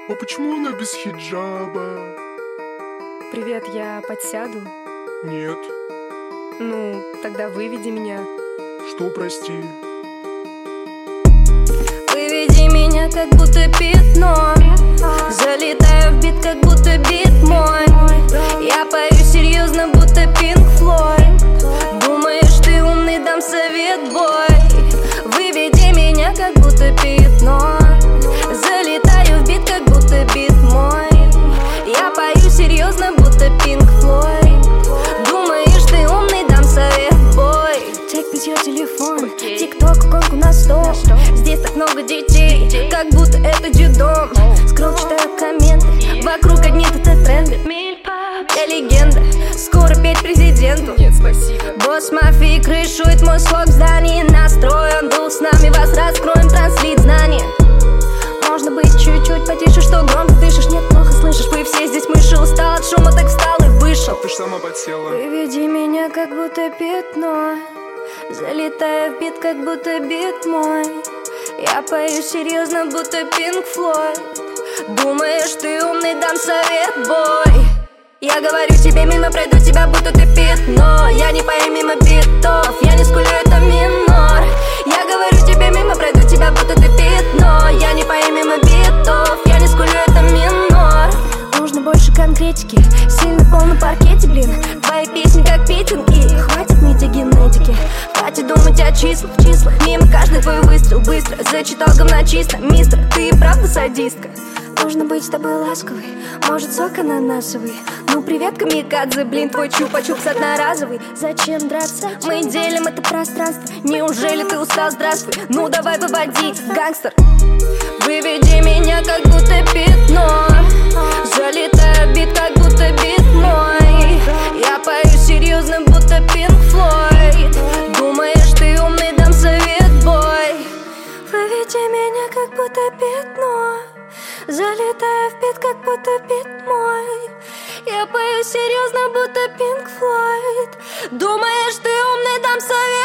А почему она без хиджаба? Привет, я подсяду? Нет. Ну, тогда выведи меня. Что, прости? Выведи меня, как будто пятно. Залетаю в бит, как будто бит мой. Я пою серьезно, будто Pink Floyd. Думаешь, ты умный, дам совет, бой. Выведи меня, как будто пятно. Залетаю в бит, как будто бит мой. Я пою серьезно, будто Pink Floyd. Думаешь, ты умный, дам совет, бой. Чек, ее телефон, тикток, иконку на стоп. Здесь так много детей, как будто это детдом. Скролл, читаю комменты, вокруг одни тренды. Я легенда, скоро петь президенту. Нет, спасибо. Босс мафии крышует мой слог в здании. Настроен был с нами, вас раскроем, транслит знания. Можно быть чуть-чуть потише, что громко дышишь. Нет, плохо слышишь, вы все здесь мыши. Устал от шума, так встал и вышел. Ты ж сама подсела. Выведи меня, как будто пятно. Залетаю в бит, как будто бит мой. Я пою серьезно, будто Pink Floyd. Думаешь, ты умный, дам совет, бой. Я говорю тебе, мимо пройду тебя, будто ты пятно. Я не пою мимо битов, я не скулю, это минор. Я говорю тебе, мимо пройду тебя, будто ты пятно. Я не пою мимо битов, я не скулю, это минор. Нужно больше конкретики, сильно пол на паркете, блин. Твои песни как питинги, хватит ныть о генетике. Хватит думать о числах, мимо каждый твой выстрел быстро. Зачитал говна чисто, мистер, ты и правда садистка. Нужно быть с тобой ласковой, может сок ананасовый. Ну привет, камикадзе, блин, твой чупа-чупс одноразовый. Зачем драться? Мы делим это пространство. Неужели ты устал? Здравствуй, ну давай выводи, гангстер. Выведи меня, как будто пятно. Залетаю в бит, как будто бит мой. Я пою серьезно, будто Pink Floyd. Думаешь, ты умный, дам совет, бой. Выведи меня, как будто пятно. Залетаю в бит, как будто бит мой. Я пою серьезно, будто Pink Floyd. Думаешь, ты умный, дам совет.